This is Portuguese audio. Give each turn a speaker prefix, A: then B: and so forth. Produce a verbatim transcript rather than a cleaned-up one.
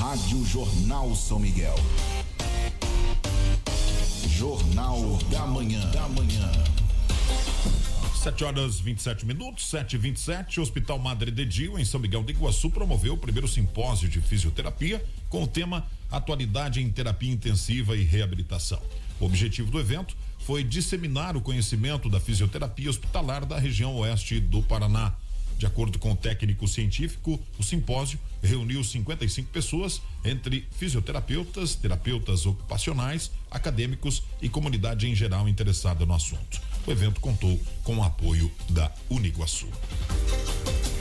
A: Rádio Jornal São Miguel. Jornal, Jornal da Manhã. Da Manhã.
B: sete horas vinte e sete minutos, sete e vinte e sete. Hospital Madre de Dio, em São Miguel do Iguaçu, promoveu o primeiro simpósio de fisioterapia com o tema Atualidade em Terapia Intensiva e Reabilitação. O objetivo do evento foi disseminar o conhecimento da fisioterapia hospitalar da região oeste do Paraná. De acordo com o técnico científico, o simpósio reuniu cinquenta e cinco pessoas, entre fisioterapeutas, terapeutas ocupacionais, acadêmicos e comunidade em geral interessada no assunto. O evento contou com o apoio da Uniguaçu.